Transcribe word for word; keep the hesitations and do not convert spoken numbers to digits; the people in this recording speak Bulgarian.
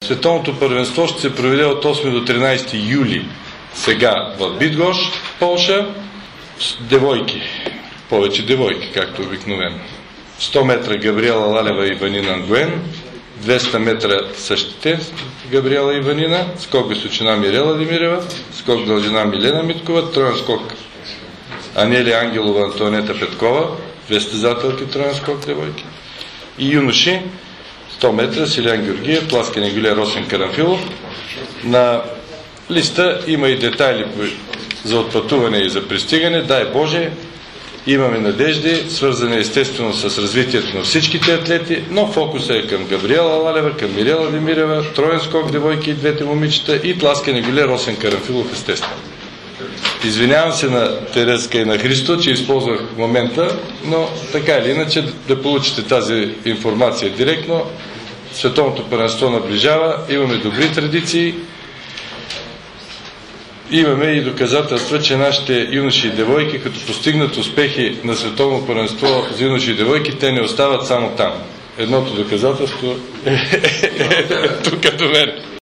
Световното първенство ще се проведе от осми до тринадесети юли сега в Бидгош, Полша. Девойки, повече девойки, както обикновено. сто метра Габриела Лалева и Ванина Ангуен, двеста метра същите Габриела и Ванина, скок височина Мирела Демирева, скок дължина Милена Миткова, троен скок Анелия Ангелова, Антонета Петкова, две състезателки, троен скок девойки. И юноши сто метра Силиан Георгиев, тласкане гюле Росен Карамфилов. На листа има и детайли за отпътуване и за пристигане. Дай Боже, имаме надежди, свързани естествено с развитието на всичките атлети, но фокусът е към Габриела Лалева, към Мирела Демирева, троен скок девойки и двете момичета и тласкане гюле Росен Карамфилов, естествено. Извинявам се на Тереска и на Христо, че използвах момента, но така или иначе да получите тази информация директно. Световното първенство наближава, имаме добри традиции, имаме и доказателства, че нашите юноши и девойки, като постигнат успехи на световно първенство за юноши и девойки, те не остават само там. Едното доказателство е тук до мен.